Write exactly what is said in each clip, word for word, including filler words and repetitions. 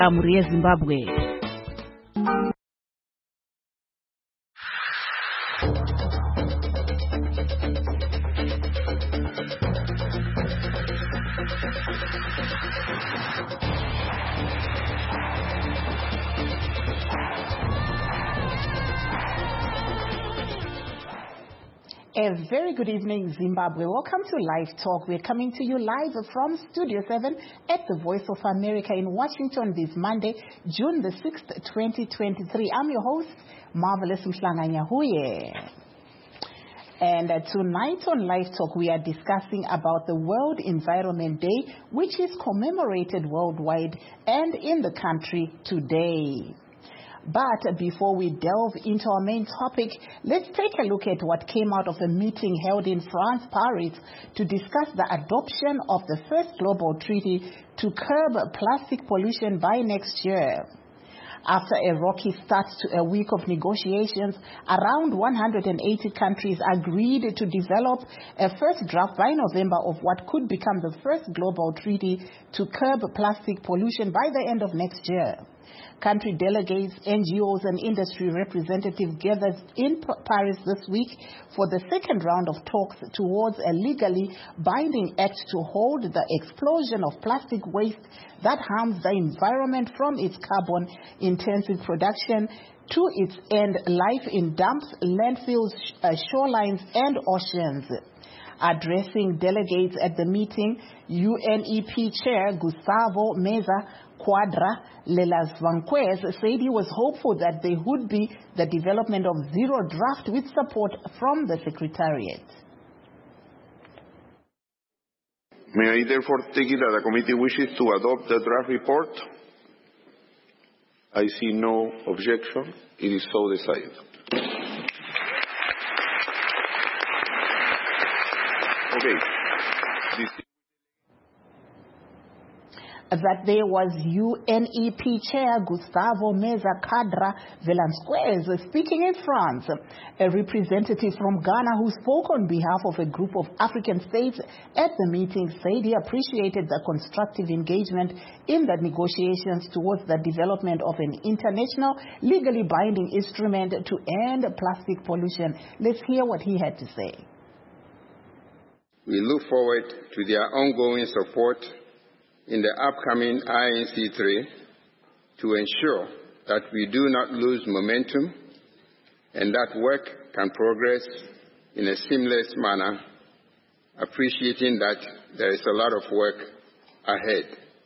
Jamhuri ya Zimbabwe. A very good evening, Zimbabwe. Welcome to Live Talk. We're coming to you live from Studio seven at the Voice of America in Washington this Monday, June the sixth, twenty twenty-three. I'm your host, Marvelous Mhlanganyahuye. And uh, tonight on Live Talk, we are discussing about the World Environment Day, which is commemorated worldwide and in the country today. But before we delve into our main topic, let's take a look at what came out of a meeting held in France, Paris, to discuss the adoption of the first global treaty to curb plastic pollution by next year. After a rocky start to a week of negotiations, around one hundred eighty countries agreed to develop a first draft by November of what could become the first global treaty to curb plastic pollution by the end of next year. Country delegates, N G Os, and industry representatives gathered in Paris this week for the second round of talks towards a legally binding act to hold the explosion of plastic waste that harms the environment from its carbon-intensive production to its end life in dumps, landfills, uh, shorelines, and oceans. Addressing delegates at the meeting, U N E P Chair Gustavo Meza Quadra Lelas-Vanquez said he was hopeful that there would be the development of zero draft with support from the Secretariat. May I therefore take it that the committee wishes to adopt the draft report? I see no objection. It is so decided. Okay. This that there was U N E P Chair Gustavo Meza Quadra Velasquez speaking in France. A representative from Ghana who spoke on behalf of a group of African states at the meeting said he appreciated the constructive engagement in the negotiations towards the development of an international legally binding instrument to end plastic pollution. Let's hear what he had to say. We look forward to their ongoing support in the upcoming I N C three to ensure that we do not lose momentum and that work can progress in a seamless manner, appreciating that there is a lot of work ahead.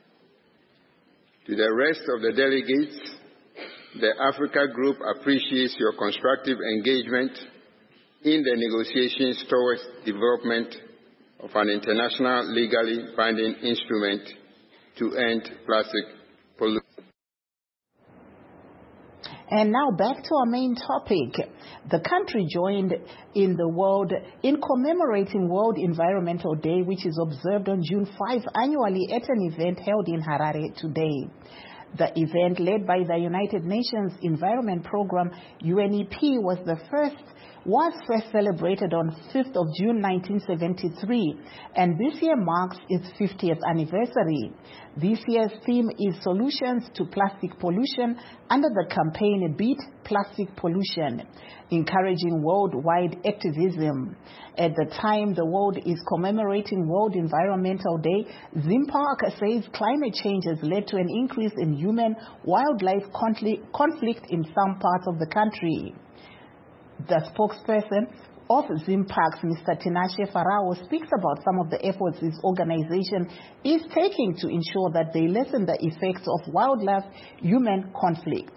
To the rest of the delegates, the Africa Group appreciates your constructive engagement in the negotiations towards development of an international legally binding instrument to end plastic pollution. And now back to our main topic. The country joined in the world in commemorating World Environmental Day, which is observed on June fifth annually at an event held in Harare today. The event, led by the United Nations Environment Program, U N E P, was the first was first celebrated on fifth of June nineteen seventy-three, and this year marks its fiftieth anniversary. This year's theme is Solutions to Plastic Pollution under the campaign Beat Plastic Pollution, encouraging worldwide activism. At the time the world is commemorating World Environmental Day, Zimpark says climate change has led to an increase in human-wildlife conflict in some parts of the country. The spokesperson of Zimparks, Mister Tinashe Farao, speaks about some of the efforts his organization is taking to ensure that they lessen the effects of wildlife-human conflict.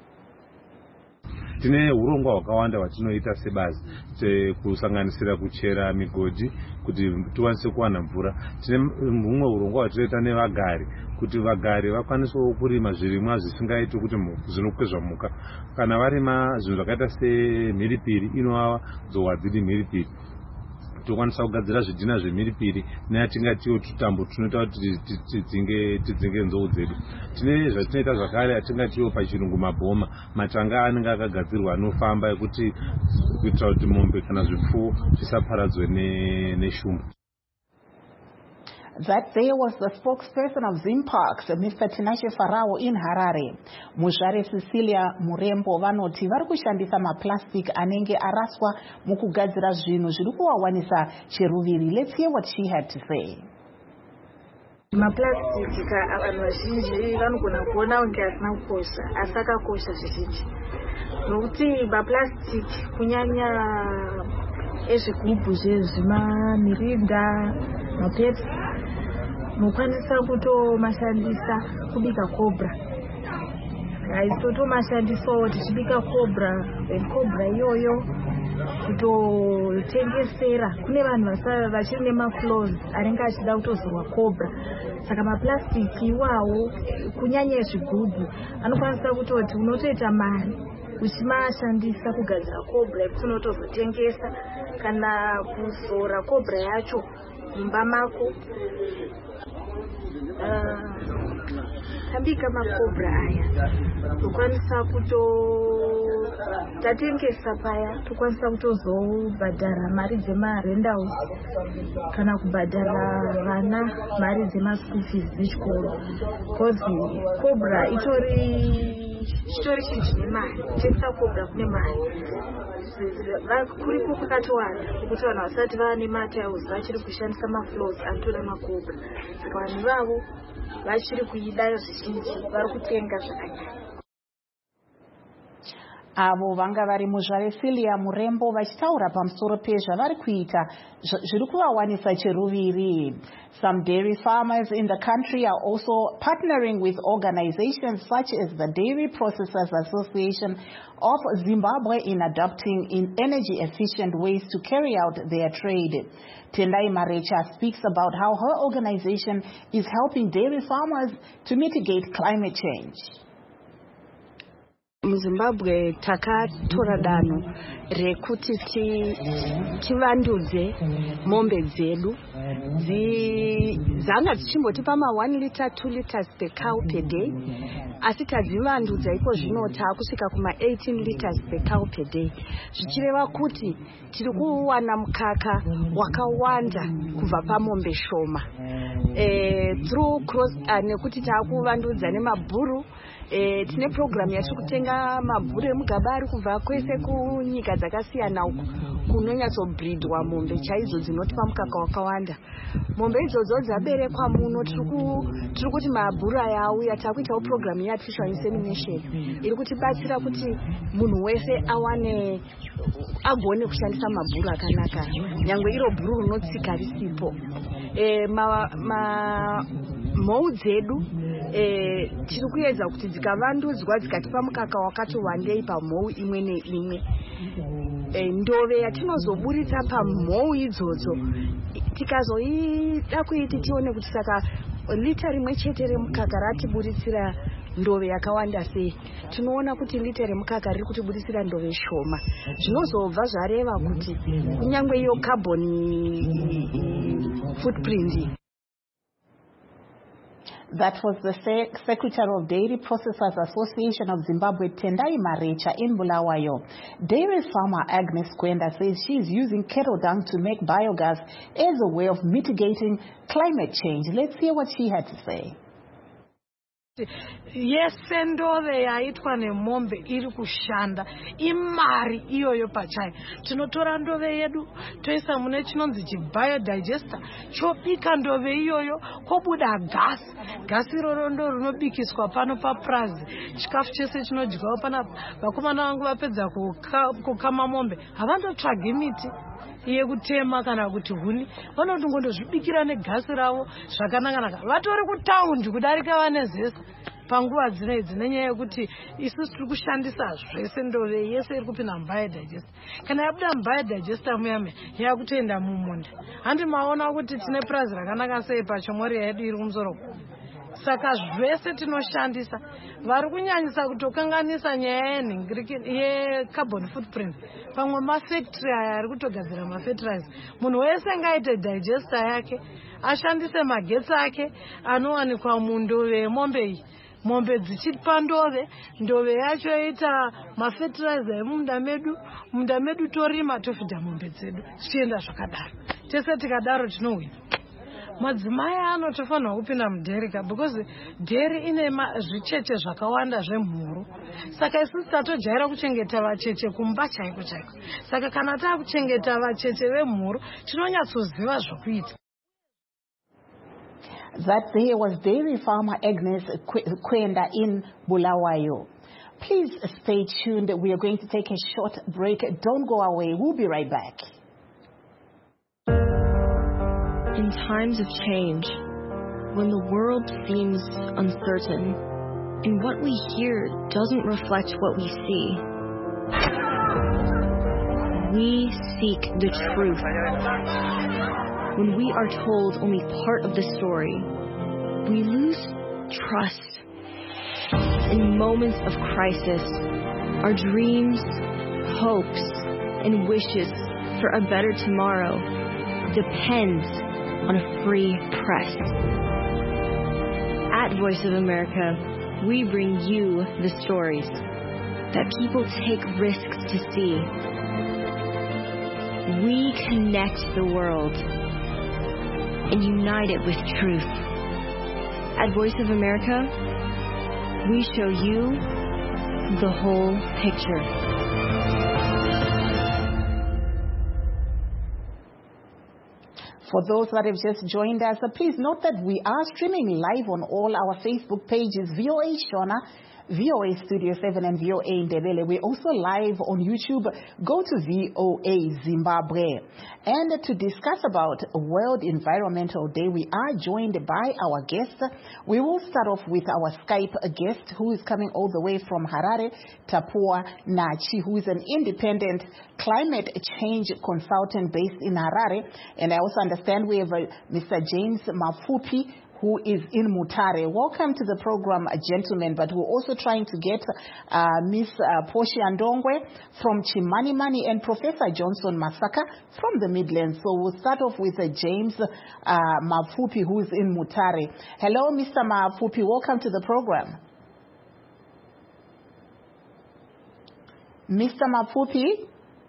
Tine urongwa hwakawanda hwatinoita sebazi kusanganisira kuchera migodhi kuti tiwanise kuwana mvura. Tine humwe urongwa hwatinoita nevagari kuti vagari vakwanisewo kurima zvirimwa zvisingaiti kuti zvinokwezva muka. Kana varima zvinhu zvakaita semhiripiri inovava dzohwa dziri mhiripiri. Tokwanisa kugadzira zvidhina zvemhiripiri neatingatiwo tutambo tunoita kuti tidzinge tidzinge nzou dzedu. Tine zvatinoita zvakare atingatiwo pachirungu mabhoma, matanga anenge akagadzirwa anofamba ekuti kuitira kuti mombe kana zvipfuwo zvisaparadzwe neshumba. That there was the spokesperson of Zimparks, Mister Tinashe Farao in Harare. Muzvare Cecilia Murembo vanoti vari kushandisa maplastic anenge araswa mukugadzira zvinhu zviri kuwawanisa cheruviri. Let's hear what she had to say. Maplastic avanhu vazhinji vanogona kuona kunge asina kukosha, asi akakosha zvizhinji. Nokuti maplastic kunyanya ezvigubhu zvezvimamirinda, mapepsi, mukwanisa kutomashandisa kubika cobra. Aisotomashandisawo tichibika cobra, cobra iyoyo kutotengesera kune vanhu vachiri nemaflows anenge achida kutozorwa cobra. Saka maplastic iwawo kunyanya ezvigubhu anokwanisa kutoti unotoita mari uchimashandisa kugadzira cobra yekuti unotozotengesa kana kuzora cobra yacho mumba mako. Tambika makobra aya tukwanisa kuto tatengesa paya tukwanisa kutozobhadhara mari dzemarentals kana kubhadhara vana mari dzemaschool fees dzechikoro. Because cobra itori chitori chinhu chine mari, kutengesa cobra kune mari. Kuripo kwakatowanda kuti vanhu vasati vava nematiles vachiri kushandisa maflows anotoda makobra. Saka vanhu vavo vachiri kuida zvizhinji vari kutenga zvakanyanya. Avo vanga vari Muzvare Cecilia Murembo vachitaura pamusoro pezvavari kuita zviri kuvawanisa cheruviri. Some dairy farmers in the country are also partnering with organizations such as the Dairy Processors Association of Zimbabwe in adopting in energy efficient ways to carry out their trade. Tendai Marecha speaks about how her organization is helping dairy farmers to mitigate climate change. MuZimbabwe takatora danho rekuti tivandudze mombe dzedu dzanga dzichimbotipa ma one liter two liters per cow per day, asi tadzivandudza iko zvino taakusvika kuma eighteen liters per cow per day, zvichireva kuti tiri kuwana mukaka wakawanda kubva pamombe shoma through cross nekuti taakuvandudza nemabhuru. Eh, tine program yatiri kutenga mabhuru emugaba ari kubva kwese kunyika dzakasiyana uku kunonyatsobreedwa mombe chaidzo dzinotipa mukaka wakawanda. Mombe idzodzo dzaberekwa muno tiri kuti mabhuru aya auya taakuitawo program yeartificial insemination iri kutibatsira kuti munhu wese awane agone kushandisa mabhuru akanaka, nyangwe iro bhuru rinotsika risipo. Eh, ma, ma mhou dzedu eh, tiri kuedza kuti dzikavandudzwa dzikatipa mukaka wakati wandei pamhou imwe neimwe. Eh, ndove yatinozoburitsa pamhou idzodzo tikazoida kuiti tione kuti saka lita rimwe chete remukaka ratiburitsira ndove yakawanda sei, tinoona kuti lita remukaka riri kutiburitsira ndove shoma. Zvinozobva zvareva kuti kunyangwe iyo carbon footprint. That was the Secretary of Dairy Processors Association of Zimbabwe, Tendai Marecha, in Bulawayo. Dairy farmer Agnes Kwenda says she is using cattle dung to make biogas as a way of mitigating climate change. Let's hear what she had to say. Yese ndove yaitwa nemombe iri kushanda imari iyoyo pachayo. Tinotora ndove yedu toisa mune chinonzi chibiodigester chobika ndove iyoyo kobuda gasi. Gasi iroro ndo rinobikiswa pano paprazi. Chikafu chese chinodyiwa panapa. Vakomana vangu vapedza kukama mombe havandotsvagi miti yekutema kana kuti huni, vanotongondozvibikira negasi ravo zvakanaka. Vatori kutaundi kudarika vane zese panguva dzinedzi nenyaya yekuti isusu tiri kushandisa zvese ndove yese iri kupinda mubiodigester. Kana yabuda mubiodigester muyame yakutoenda mumunda. Handi maona kuti tine prazi rakanaka sei pachomori yedu iri kumusoro. Saka zvese tinoshandisa vari kunyanyisa kutokanganisa nyaya ye-carbon footprint. Pamwe mafactory aya ari kutogadzira mafertilizer. Munhu wese ngaite digester yake, ashandise magetsi ake anowanikwa mundove yemombe iyi. Mombe dzichipa ndove, ndove yacho yoita mafertilizer emumunda medu, munda medu torima tofidha mombe dzedu. Zvichienda zvakadaro. Tese tikadaro tinowina. madzimai anotofanira kupinda mudheri ka because dheri ine zvicheche zvakawanda zvemhuru. Saka isusu tatojaira kuchengeta vacheche kumba chaiko chaiko. Saka kana takuchengeta vacheche vemhuru tinonyatsoziva zvokuita. That there was dairy farmer Agnes Kwenda in Bulawayo. Please stay tuned. We are going to take a short break. Don't go away. We'll be right back. In times of change, when the world seems uncertain, and what we hear doesn't reflect what we see, we seek the truth. When we are told only part of the story, we lose trust. In moments of crisis, our dreams, hopes, and wishes for a better tomorrow depends on a free press. At Voice of America, we bring you the stories that people take risks to see. We connect the world and unite it with truth. At Voice of America, we show you the whole picture. For those that have just joined us, uh, please note that we are streaming live on all our Facebook pages, V O A Shona, V O A Studio seven, and V O A Ndebele. We're also live on YouTube. Go to V O A Zimbabwe. And to discuss about World Environmental Day, we are joined by our guest. We will start off with our Skype guest, who is coming all the way from Harare, Tapua Nachi, who is an independent climate change consultant based in Harare. And I also understand we have uh, Mister James Mafupi, who is in Mutare. Welcome to the program, gentlemen. But we're also trying to get uh, Miss Uh, Portia Ndongwe from Chimanimani and Professor Johnson Masaka from the Midlands. So we'll start off with uh, James uh, Mafupi, who is in Mutare. Hello, Mister Mafupi. Welcome to the program. Mister Mafupi?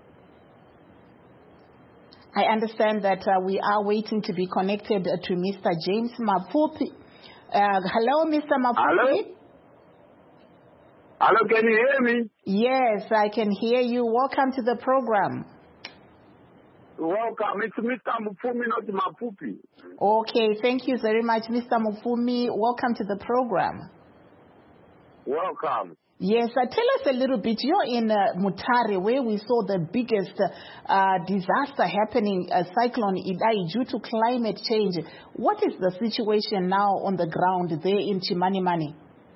I understand that uh, we are waiting to be connected uh, to Mister James Mafupi. Uh, hello, Mister Mafupi. Hello? Hello, can you hear me? Yes, I can hear you. Welcome to the program. Welcome. It's Mister Mufumi, not Mafupi. Okay, thank you very much, Mister Mufumi. Welcome to the program. Welcome. Yes, uh, tell us a little bit. You're in uh, Mutare, where we saw the biggest uh, disaster happening, uh, Cyclone Idai, due to climate change. What is the situation now on the ground there in Chimanimani?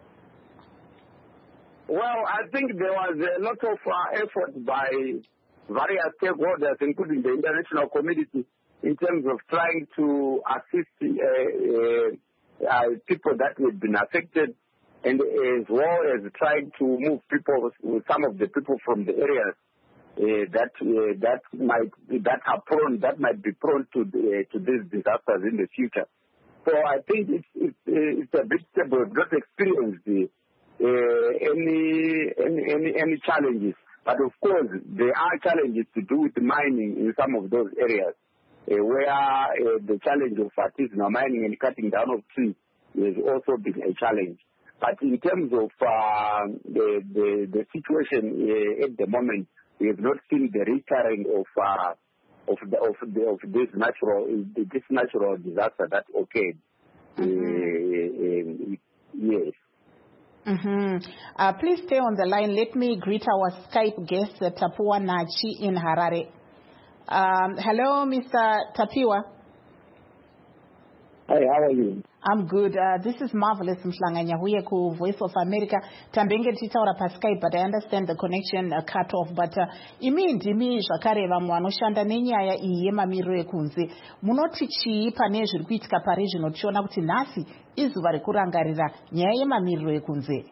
Well, I think there was a lot of uh, effort by various stakeholders, including the international community, in terms of trying to assist uh, uh, uh, people that had been affected, and as well as trying to move people, some of the people from the areas uh, that uh, that might that are prone that might be prone to the, to these disasters in the future. So I think it's it's, it's a bit stable, not experienced uh, any, any any any challenges, but of course there are challenges to do with mining in some of those areas uh, where uh, the challenge of artisanal mining and cutting down of trees has also been a challenge. But in terms of uh, the, the the situation uh, at the moment, we have not seen the recurring of uh, of the, of the, of this natural this natural disaster that occurred. Mm-hmm. Uh, uh, yes. Mm-hmm. Uh, please stay on the line. Let me greet our Skype guest, uh, Tapua Nachi in Harare. Um, hello, Mister Tapiwa. Hi, how are you? I'm good. Uh, this is Marvelous Mhlanganya huye ku Voice of America. Tambenge titaura pa Skype, but I understand the connection uh, cut off. But uh, imi ndimi zvakare vamwe vanoshanda nenyaya iyi yemamiro ekunze. Munoti chii pane zviri kuitika paregional tichiona kuti nhasi izuva rekurangarira nyaya yemamiro ekunze?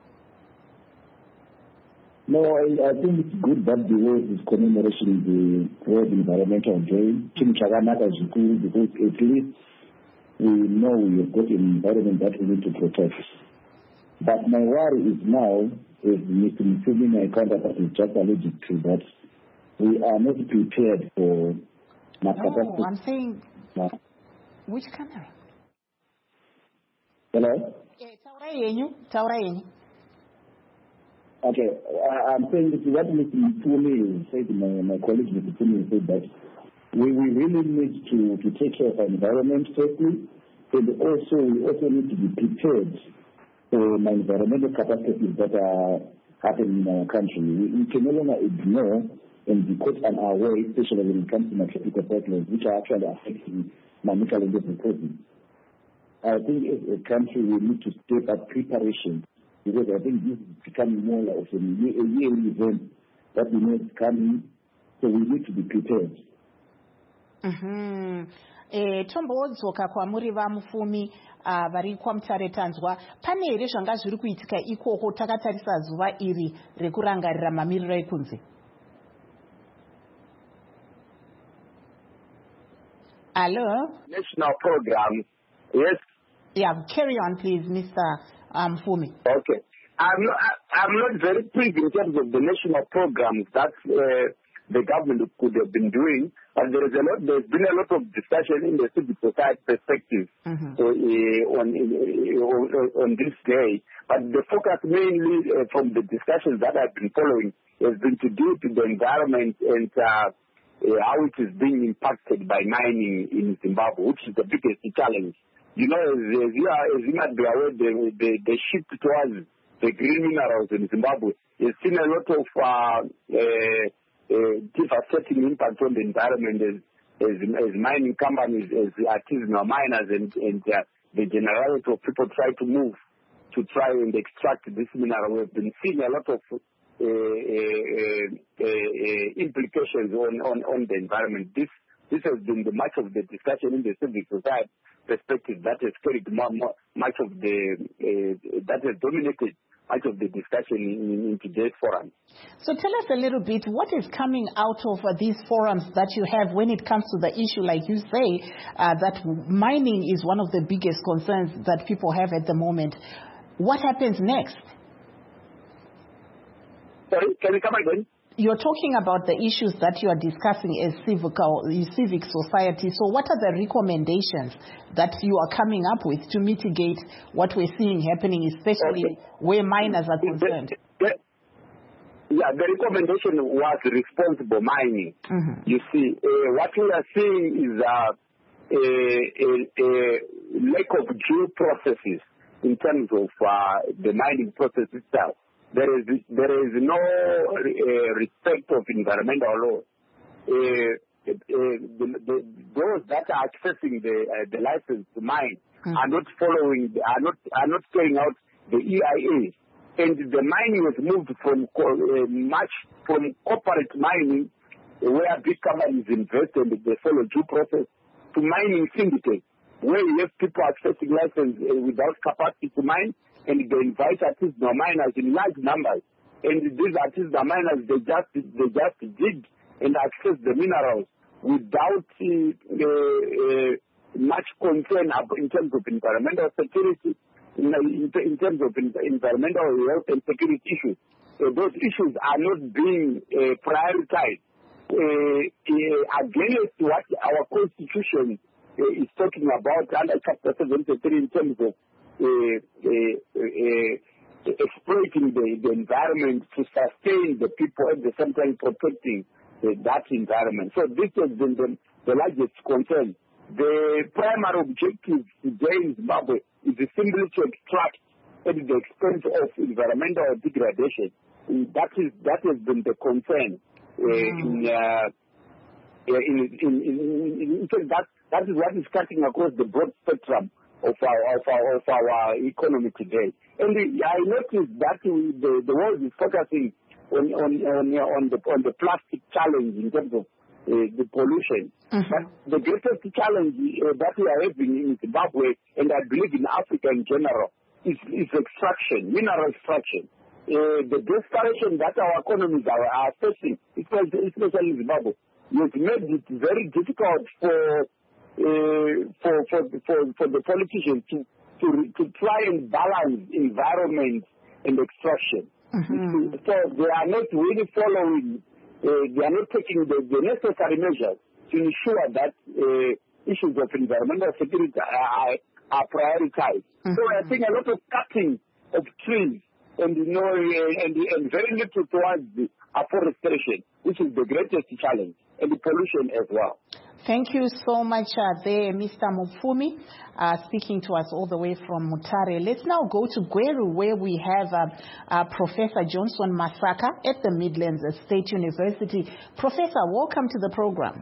No, I, I think it's good that the world is commemorating the World Environmental Day. Chinhu chakanaka zvikuru, because at least we know we have got an environment that we need to protect. But my worry is now, as Mister Mufumi, my counterpart, is just alluded to, that we are not prepared for No, I'm saying... Which camera? Hello? Okay, I, I'm saying that what Mister Mfumi said, my, my colleague Mister Mfumi said that we, we really need to, to take care of our environment firstly, and also we also need to be prepared for my environmental catastrophes that are happening in our country. We, we can no longer ignore and be caught on our way, especially when it comes to my tropical cyclones, which are actually affecting my local and person. I think as a country we need to step up preparation, because I think this is becoming more like a yearly event that we know is coming, so we need to be prepared. Mm-hmm. Eh, tombodzoka kwamuri vaMufumi uh, vari kwaMutare Tanzwa, pane here zvanga zviri kuitika ikoko takatarisa zuva iri rekurangarira mamiriro ekunze? Hello? National program, yes. Yeah, carry on please, Mister Mfumi. Okay. I'm not, I'm not very pleased in terms of the national programs that uh, the government could have been doing, but there is a lot. There's been a lot of discussion in the civil society perspective mm-hmm. so, uh, on, uh, on on this day. But the focus mainly uh, from the discussions that I've been following has been to do with the environment and uh, uh, how it is being impacted by mining in Zimbabwe, which is the biggest challenge. You know, as, as you are, as you might be aware, the, the, the shift towards the green minerals in Zimbabwe has seen a lot of uh, uh, uh, devastating impact on the environment as, as, as mining companies, as artisanal miners, and, and uh, the generality of people try to move to try and extract this mineral. We've been seeing a lot of uh, uh, uh, uh, implications on, on, on the environment. This this has been the much of the discussion in the civil society perspective that has carried more, more, much of the uh, that has dominated much of the discussion in, in today's forum. So tell us a little bit, what is coming out of uh, these forums that you have when it comes to the issue, like you say, uh, that mining is one of the biggest concerns that people have at the moment. What happens next? Sorry, can you come again? You're talking about the issues that you are discussing as civic, civic society. So what are the recommendations that you are coming up with to mitigate what we're seeing happening, especially okay. where miners are concerned? The, the, yeah, the recommendation was responsible mining. Mm-hmm. You see, uh, what we are seeing is uh, a, a, a lack of due processes in terms of uh, the mining process itself. There is there is no uh, respect of environmental law. Uh, uh, the, the, those that are accessing the uh, the license to mine mm. are not following, are not are not carrying out the E I A, and the mining has moved from uh, much from corporate mining, where big companies invest and they follow due process, to mining syndicates, where you have people accessing license uh, without capacity to mine. And they invite artisanal miners in large numbers. And these artisanal miners, they just they just dig and access the minerals without uh, uh, much concern in terms of environmental security, in, in terms of environmental health and security issues. Uh, those issues are not being uh, prioritized uh, uh, against what our Constitution uh, is talking about under Chapter seventy-three in terms of Uh, uh, uh, exploiting the, the environment to sustain the people at the same time protecting uh, that environment. So this has been the, the largest concern. The primary objective today in Zimbabwe is simply to extract at the expense of environmental degradation. And that is that has been the concern. Uh, mm. in, uh, in, in, in, in, in fact, that that is what is cutting across the broad spectrum of our of our of our economy today. And the, I noticed that the the world is focusing on on on, on the on the plastic challenge in terms of uh, the pollution. Mm-hmm. But the greatest challenge uh, that we are having in Zimbabwe, and I believe in Africa in general, is, is extraction, mineral extraction. Uh, the desperation that our economies are, are facing, especially in Zimbabwe, has made it very difficult for Uh, for, for for for the politicians to to to try and balance environment and extraction. Mm-hmm. So they are not really following. Uh, they are not taking the, the necessary measures to ensure that uh, issues of environmental security are, are prioritized. Mm-hmm. So we're seeing a lot of cutting of trees and, you know, and, and very little towards the afforestation, which is the greatest challenge, and the pollution as well. Thank you so much uh, there, Mister Mupfumi, uh, speaking to us all the way from Mutare. Let's now go to Gweru, where we have uh, uh, Professor Johnson Masaka at the Midlands State University. Professor, welcome to the program.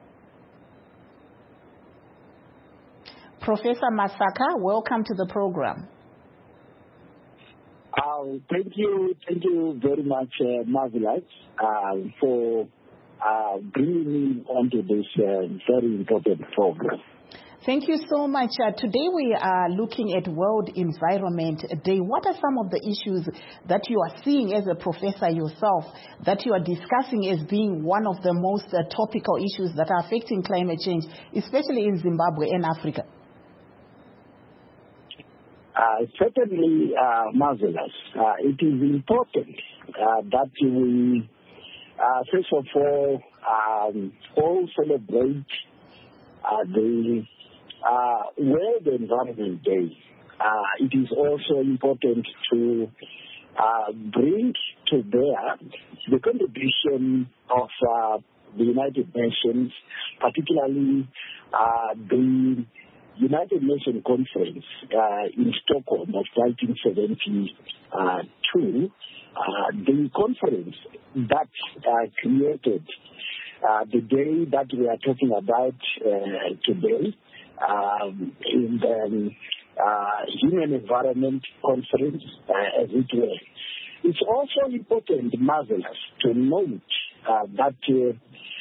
Professor Masaka, welcome to the program. Uh, thank you, thank you very much, uh, Marvelous, uh, for uh, bringing me onto this uh, very important program. Thank you so much. Uh, today we are looking at World Environment Day. What are some of the issues that you are seeing as a professor yourself, that you are discussing as being one of the most uh, topical issues that are affecting climate change, especially in Zimbabwe and Africa? Uh, certainly, uh, Marvelous. Uh, it is important uh, that we, uh, first of all, um, all celebrate uh, the uh, World Environment Day. Uh, it is also important to uh, bring to bear the contribution of uh, the United Nations, particularly uh, the United Nations Conference uh, in Stockholm of nineteen seventy-two, uh, the conference that uh, created uh, the day that we are talking about uh, today, um, in the uh, Human Environment Conference, uh, as it were. It's also important, Marvelous, to note uh, that uh,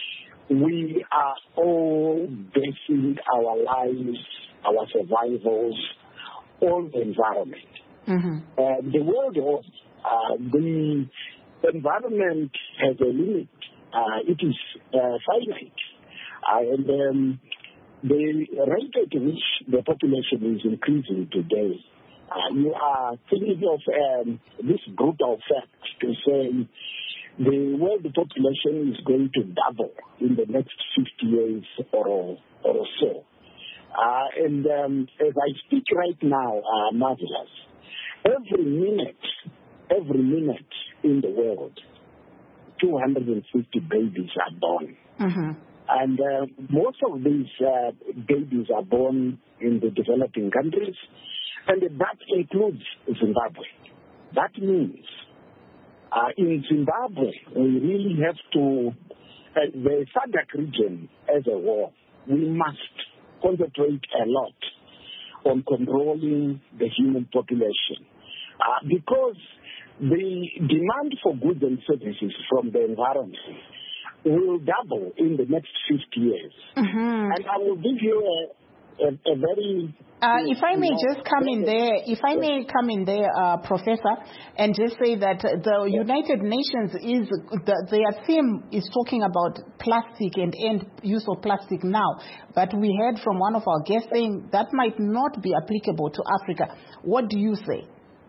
we are all basing our lives, our survivals on the environment. Mm-hmm. Uh, the world, uh, the environment has a limit. Uh, it is uh, finite. Uh, and um, the rate at which the population is increasing today, uh, you are thinking of um, this brutal fact to say the world population is going to double in the next fifty years or, or so. Uh, and um, as I speak right now, uh, Marvelous, every minute, every minute in the world, two hundred fifty babies are born. Mm-hmm. And uh, most of these uh, babies are born in the developing countries, and that includes Zimbabwe. That means uh, in Zimbabwe, we really have to, uh, the SADC region as a whole, we must concentrate a lot on controlling the human population. Uh, because the demand for goods and services from the environment will double in the next fifty years. Mm-hmm. And I will give you a, a, a very... Uh, if I may just come in there, if I may come in there, uh, Professor, and just say that the United Nations is, the, their theme is talking about plastic and end use of plastic now. But we heard from one of our guests saying that might not be applicable to Africa. What do you say?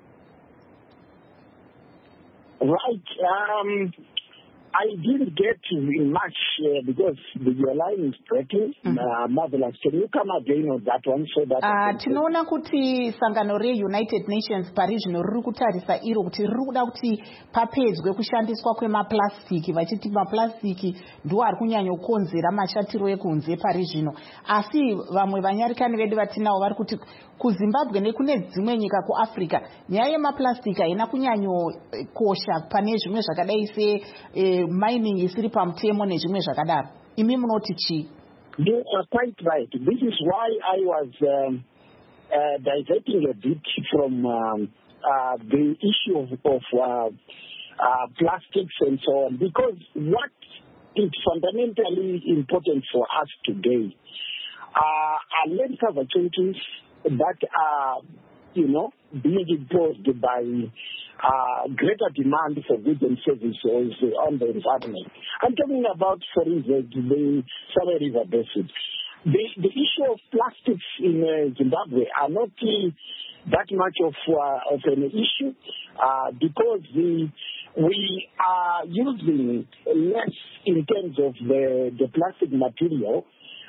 Right. Um, I didn't get much uh, because the, your line is breaking. Mm-hmm. uh, Marvelous. Can you come again on that one so that... Uh, tinoona kuti sangano re-United Nations parizvino riri kutarisa iro kuti riri kuda kuti papedzwe kushandiswa kwemaplastiki, vachiti maplastiki ndo ari kunyanyokonzera mashatiro ekunze parizvino. Asi vamwe vanyarikani vedu vatinavo vari kuti kuZimbabwe nekune dzimwe nyika kuAfrica nyaya yemaplastiki haina kunyanyokosha pane zvimwe zvakadai se eh, mining isiri pamutemo nezvimwe zvakadaro. Imi munoti chii? You are quite right. This is why I was um, uh, diverting a bit from um, uh, the issue of, of uh, uh, plastics and so on, because what is fundamentally important for us today uh, are land cover changes that are, you know, being imposed by uh, greater demand for goods and services on the environment. I'm talking about, for instance, the Save River Basin. The, the issue of plastics in uh, Zimbabwe are not uh, that much of, uh, of an issue uh, because the, we are using less in terms of the, the plastic material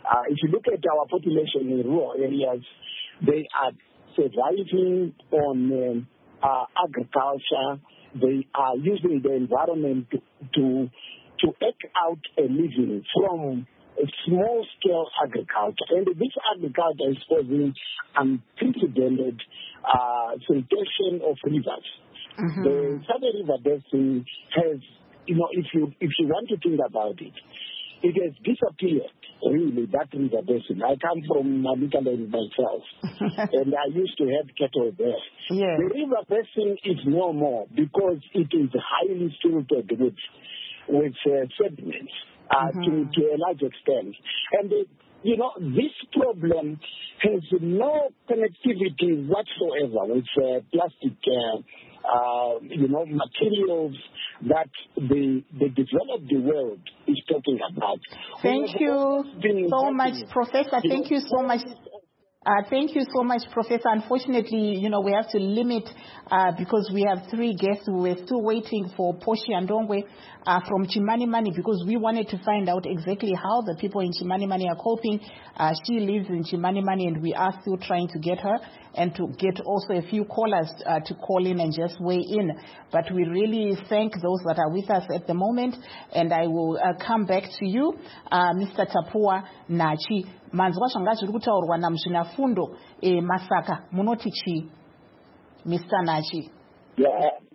Uh, if you look at our population in rural areas, they are surviving on um, uh, agriculture. They are using the environment to, to to act out a living from a small-scale agriculture. And this agriculture is causing unprecedented uh, siltation of rivers. Mm-hmm. The Southern River Basin has, you know, if you if you want to think about it, it has disappeared, really, that river basin. I come from Malikale myself, and I used to have cattle there. Yeah. The river basin is no more because it is highly filtered with, with uh, sediments uh, mm-hmm. to, to a large extent. And, the, you know, this problem has no connectivity whatsoever with uh, plastic uh, Uh, you know, materials that the the developed world is talking about. Thank you so much, Professor. Thank you so much. Uh, thank you so much, Professor. Unfortunately, you know, we have to limit uh, because we have three guests. We're still waiting for Portia Ndongwe uh, from Chimanimani because we wanted to find out exactly how the people in Chimanimani are coping. Uh, she lives in Chimanimani and we are still trying to get her and to get also a few callers uh, to call in and just weigh in. But we really thank those that are with us at the moment, and I will uh, come back to you, uh, Mister Tapua Nachi. Manzwa zvanga zviri kutaurwa namuzvinafundo e Masaka munoti chi, Mister Nachi? Yeah,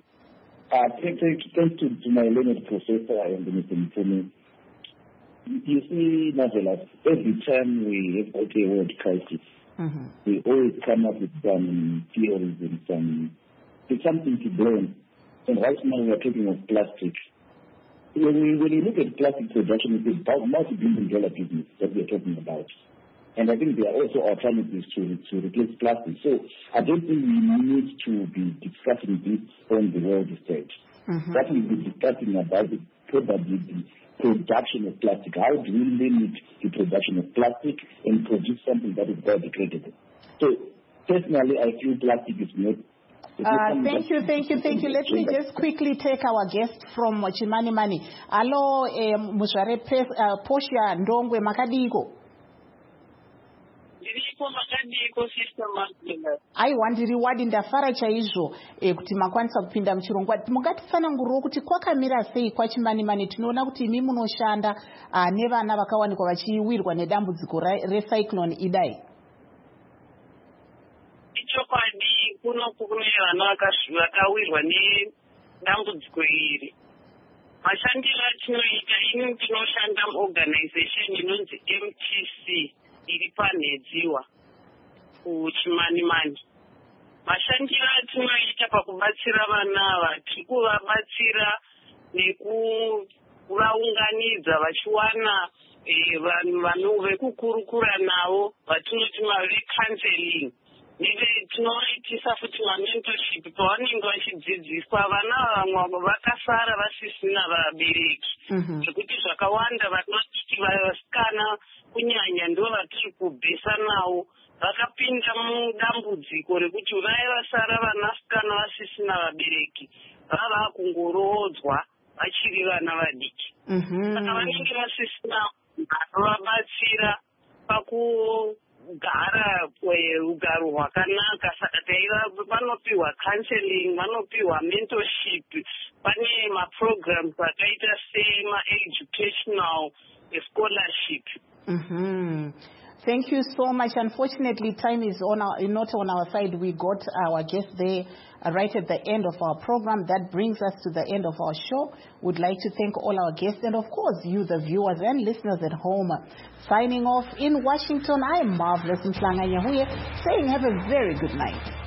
uh, thanks thank to, to my learned professor and Mister Mfumi. You see, Marvelous, every time we have got a world crisis, mm-hmm. we always come up with some theories and some with something to blame. And right now we are talking of plastic. When, we, when you look at plastic production, it's about multi-billion dollar business that we are talking about. And I think there are also alternatives to, to replace plastic. So I don't think we need to be discussing this on the world stage. Mm-hmm. What we will be discussing about is probably the production of plastic. How do we limit the production of plastic and produce something that is biodegradable? So personally, I feel plastic is not Uh, thank you, thank you, thank you. Let me just quickly take our guest from Chimanimani. Hello, eh, Muzvare uh, Portia Ndongwe Makadiko. Aiwa ndiri wadi ndafara chaizvo eh, kuti makwanisa kupinda muchirongwa. Mungatitsanangurirawo kuti kwakamira sei kwaChimanimani? Tinoona kuti imi munoshanda uh, nevana vakawanikwa vachiwirwa nedambudziko recyclone Idai. Ichokwadi kuno kune vana vakawirwa nedambudziko iri. Mashandiro atinoita ini tinoshanda muorganization inonzi M T C iri panhedziwa kuChimanimani. Mashandiro atinoita pakubatsira vana ava tiri kuvabatsira nekuvaunganidza vachiwana vanhu vanhu vekukurukura navo vatinoti mavecounseling. Tinoitisa futi mamentorship pavanenge vachidzidziswa vana vamwe vakasara vasisina vabereki. Zvekuti zvakawanda vanoti vasikana kunyanya ndo vatiri kubhesa navo vakapinda mudambudziko rekuti vaya vasara vanasikana vasisina vabereki vava kungorodzwa vachiri vana vadiki. Saka vanenge vasisina vanovabatsira paku gara ugaro hwakanaka. Saka vanopiwa counseling, vanopiwa mentorship, pane maprograms akaita sema-educational scholarship. Mm-hmm. Thank you so much. Unfortunately, time is on our, not on our side. We got our guest there uh, right at the end of our program. That brings us to the end of our show. We'd like to thank all our guests and, of course, you, the viewers and listeners at home. Signing off in Washington, I am Marvelous Mhlanga Nyahuye, saying have a very good night.